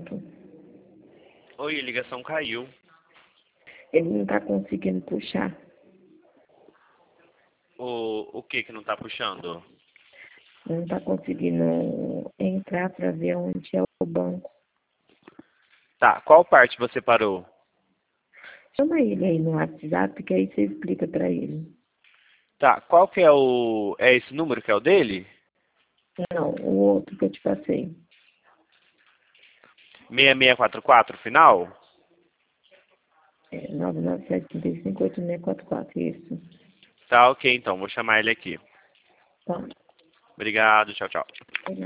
contato. Oi, a ligação caiu. Ele não está conseguindo puxar. O que que não tá puxando? Não está conseguindo entrar para ver onde é o banco. Tá, qual parte você parou? Chama ele aí no WhatsApp, que aí você explica para ele. Tá, qual que é o... É esse número que é o dele? Não, o outro que eu te passei. 6644, final? É 997358644, isso. Tá, ok, então, vou chamar ele aqui. Tá. Obrigado, tchau, tchau. De nada.